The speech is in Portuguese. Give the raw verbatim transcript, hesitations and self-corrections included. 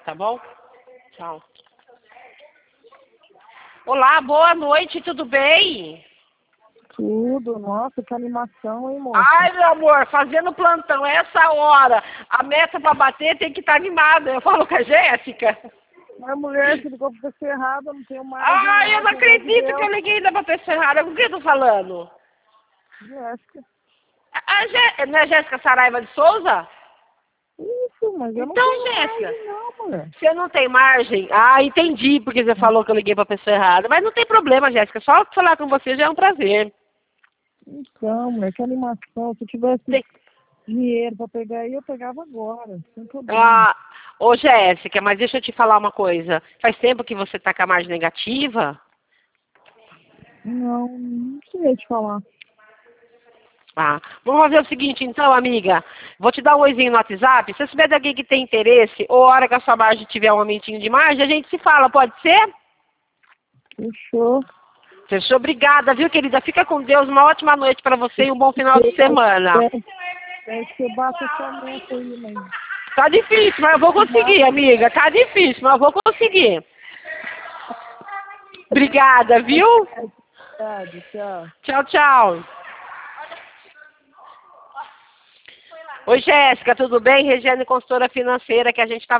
Tá bom? Tchau. Olá, boa noite, tudo bem? Tudo, nossa, que animação, hein, moça? Ai, meu amor, fazendo plantão, essa hora, a meta pra bater tem que estar animada. Eu falo com a Jéssica. Mas mulher, você ligou pra pessoa errada, não tenho mais. Ai, eu não acredito que eu liguei ainda pra pessoa errada. Com quem eu tô falando? Jéssica. A Jé... Não é Jéssica Saraiva de Souza? Isso, mas eu não Então, tenho Jéssica, margem, não, mulher. você não tem margem? Ah, entendi porque você falou que eu liguei pra pessoa errada. Mas não tem problema, Jéssica. Só falar com você já é um prazer. Então, mulher, que animação. Se eu tivesse Tem... dinheiro pra pegar aí, eu pegava agora, sem problema. Ah, ô Jéssica, mas deixa eu te falar uma coisa. Faz tempo que você tá com a margem negativa? Não, não sei te falar. Ah, vamos fazer o seguinte então, amiga. Vou te dar um oizinho no WhatsApp. Se você souber de alguém que tem interesse, ou a hora que a sua margem tiver um aumentinho de margem, a gente se fala, pode ser? Fechou. Fechou? Obrigada, viu, querida? Fica com Deus. Uma ótima noite pra você e um bom final de semana. É que você bate essa meta aí, mãe. Tá difícil, mas eu vou conseguir, amiga. Tá difícil, mas eu vou conseguir. Obrigada, viu? Tchau. Tchau, tchau. Oi, Jéssica, tudo bem? Regiane, consultora financeira, que a gente tá